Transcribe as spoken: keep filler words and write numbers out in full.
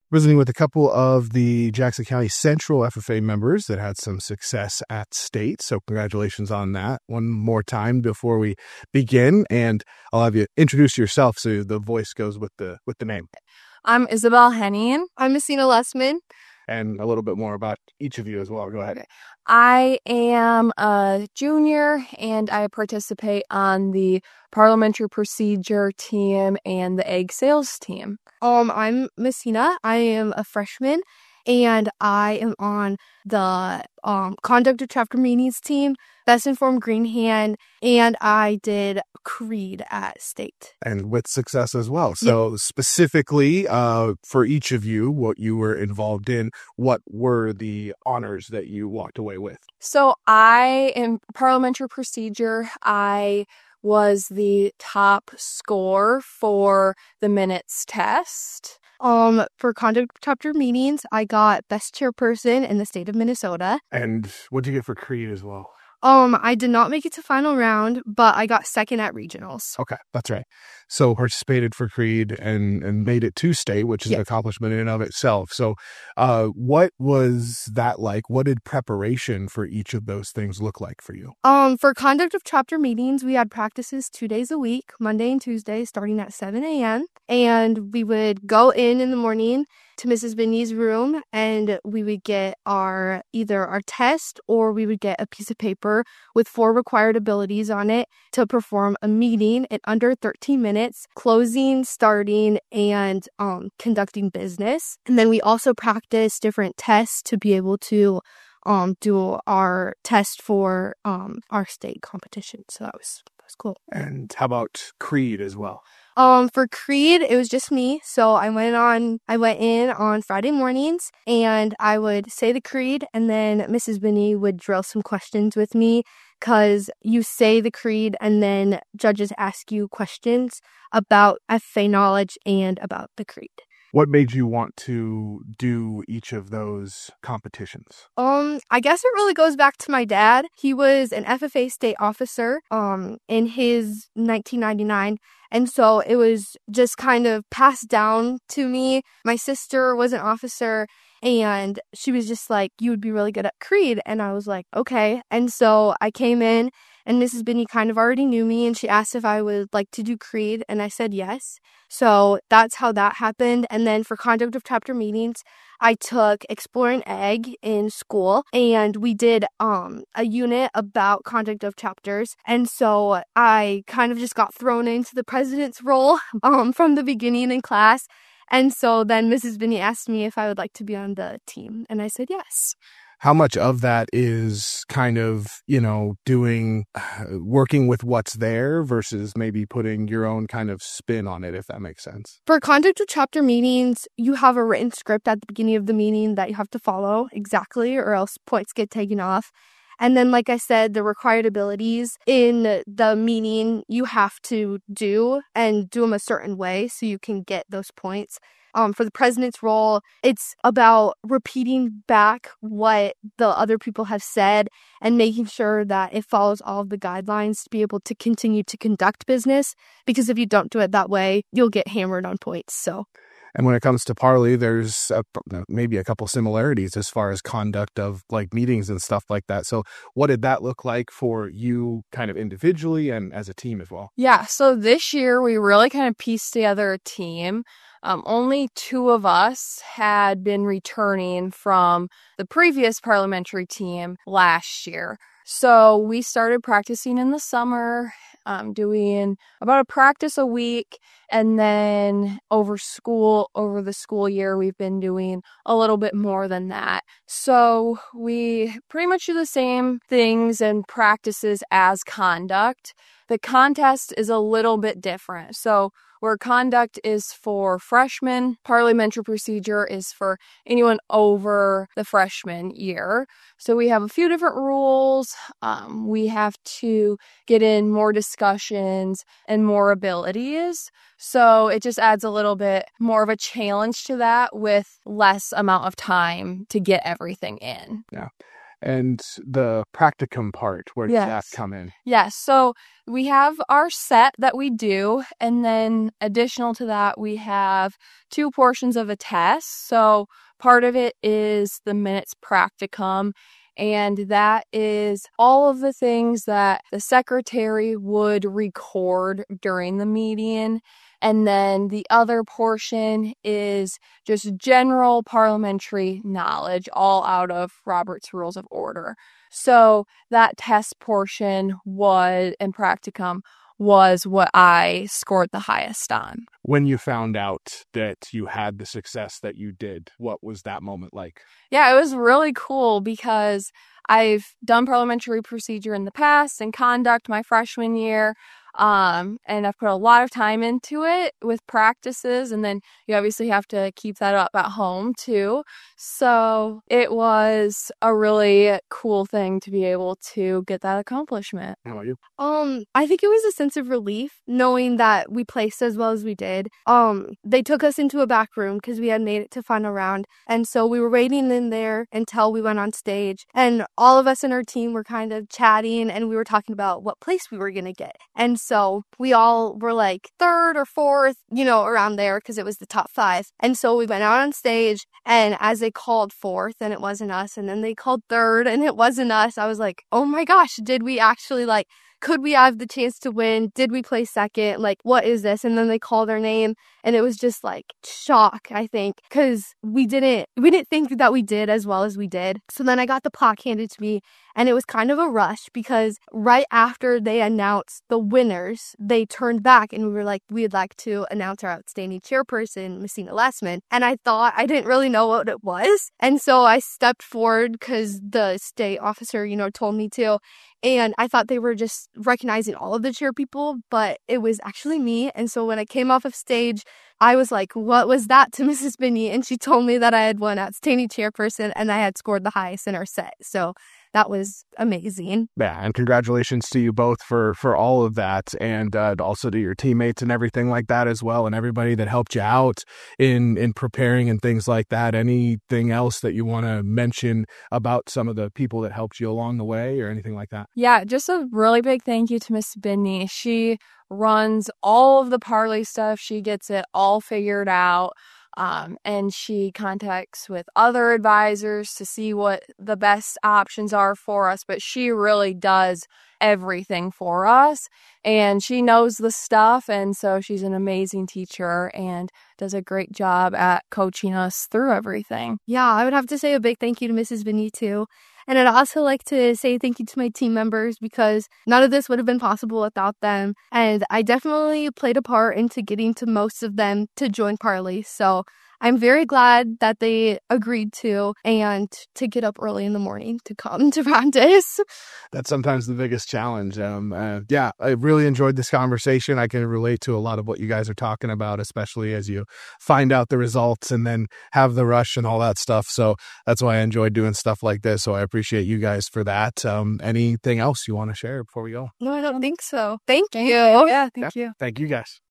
visiting with a couple of the Jackson County Central F F A members that had some success at state. So congratulations on that one more time before we begin. And I'll have you introduce yourself so the voice goes with the with the name. I'm Isabel Henning. I'm Messina Lessman. And a little bit more about each of you as well. Go ahead. I am a junior and I participate on the parliamentary procedure team and the egg sales team. Um, I'm Messina. I am a freshman and I am on the um, conduct of chapter meetings team, Best Informed Green Hand, and I did Creed at state. And with success as well. So yeah. Specifically uh, for each of you, what you were involved in, what were the honors that you walked away with? So I am parliamentary procedure. I was the top score for the minutes test. Um, for conduct chapter meetings, I got best chairperson in the state of Minnesota. And what did you get for Creed as well? Um, I did not make it to final round, but I got second at regionals. Okay, that's right. So participated for Creed and, and made it to state, which is yep. an accomplishment in and of itself. So uh, what was that like? What did preparation for each of those things look like for you? Um, for conduct of chapter meetings, we had practices two days a week, Monday and Tuesday, starting at seven a.m. And we would go in in the morning to Missus Binney's room, and we would get our either our test or we would get a piece of paper with four required abilities on it to perform a meeting in under thirteen minutes, closing, starting, and um, conducting business. And then we also practice different tests to be able to um, do our test for um, our state competition. So that was, that was cool. And how about Creed as well? Um, for Creed, it was just me. So I went on, I went in on Friday mornings and I would say the Creed, and then Missus Binney would drill some questions with me, because you say the Creed and then judges ask you questions about F F A knowledge and about the Creed. What made you want to do each of those competitions? Um, I guess it really goes back to my dad. He was an F F A state officer um in his nineteen ninety-nine. And so it was just kind of passed down to me. My sister was an officer and she was just like, you would be really good at Creed. And I was like, okay. And so I came in and Missus Binney kind of already knew me and she asked if I would like to do Creed. And I said yes. So that's how that happened. And then for conduct of chapter meetings, I took Exploring Egg in school and we did um a unit about conduct of chapters. And so I kind of just got thrown into the president's role um from the beginning in class. And so then Missus Binney asked me if I would like to be on the team. And I said yes. How much of that is kind of, you know, doing, uh, working with what's there versus maybe putting your own kind of spin on it, if that makes sense? For conduct of chapter meetings, you have a written script at the beginning of the meeting that you have to follow exactly, or else points get taken off. And then, like I said, the required abilities in the meeting you have to do and do them a certain way so you can get those points. Um, for the president's role, it's about repeating back what the other people have said and making sure that it follows all of the guidelines to be able to continue to conduct business. Because if you don't do it that way, you'll get hammered on points. So. And when it comes to Parley, there's a, maybe a couple similarities as far as conduct of like meetings and stuff like that. So what did that look like for you kind of individually and as a team as well? Yeah, so this year we really kind of pieced together a team. Um, only two of us had been returning from the previous parliamentary team last year. So we started practicing in the summer, um, doing about a practice a week. And then over school, over the school year, we've been doing a little bit more than that. So we pretty much do the same things and practices as conduct. The contest is a little bit different. So where conduct is for freshmen, parliamentary procedure is for anyone over the freshman year. So we have a few different rules. Um, we have to get in more discussions and more abilities. So it just adds a little bit more of a challenge to that with less amount of time to get everything in. Yeah. And the practicum part, where does Yes. that come in? Yes. So we have our set that we do, and then additional to that, we have two portions of a test. So part of it is the minutes practicum, and that is all of the things that the secretary would record during the meeting. And then the other portion is just general parliamentary knowledge, all out of Robert's Rules of Order. So that test portion was, and practicum, was what I scored the highest on. When you found out that you had the success that you did, what was that moment like? Yeah, it was really cool because I've done parliamentary procedure in the past and conduct my freshman year. Um, and I've put a lot of time into it with practices, and then you obviously have to keep that up at home too. So it was a really cool thing to be able to get that accomplishment. How about you? Um, I think it was a sense of relief knowing that we placed as well as we did. Um, they took us into a back room because we had made it to final round, and so we were waiting in there until we went on stage, and all of us in our team were kind of chatting, and we were talking about what place we were gonna get. And so we all were like third or fourth, you know, around there because it was the top five. And so we went out on stage, and as they called fourth and it wasn't us, and then they called third and it wasn't us, I was like, oh my gosh, did we actually like, could we have the chance to win? Did we play second? Like, what is this? And then they called our name, and it was just like shock, I think, because we didn't, we didn't think that we did as well as we did. So then I got the plaque handed to me, and it was kind of a rush because right after they announced the winners, they turned back and we were like, we'd like to announce our outstanding chairperson, Messina Lessman. And I thought, I didn't really know what it was. And so I stepped forward because the state officer, you know, told me to. And I thought they were just recognizing all of the chair people, but it was actually me. And so when I came off of stage, I was like, what was that to Missus Binney? And she told me that I had won outstanding chairperson and I had scored the highest in our set. So that was amazing. Yeah, and congratulations to you both for for all of that, and uh, also to your teammates and everything like that as well, and everybody that helped you out in in preparing and things like that. Anything else that you want to mention about some of the people that helped you along the way or anything like that? Yeah, just a really big thank you to Miss Binney. She runs all of the Parley stuff. She gets it all figured out. Um, and she contacts with other advisors to see what the best options are for us. But she really does everything for us, and she knows the stuff. And so she's an amazing teacher and does a great job at coaching us through everything. Yeah, I would have to say a big thank you to Missus Binney too. And I'd also like to say thank you to my team members because none of this would have been possible without them. And I definitely played a part into getting to most of them to join Parley. So I'm very glad that they agreed to and to get up early in the morning to come to practice. That's sometimes the biggest challenge. Um, uh, yeah, I really enjoyed this conversation. I can relate to a lot of what you guys are talking about, especially as you find out the results and then have the rush and all that stuff. So that's why I enjoy doing stuff like this. So I appreciate you guys for that. Um, anything else you want to share before we go? No, I don't think so. Thank, Thank you. Yeah, thank Yeah, you. Thank you guys.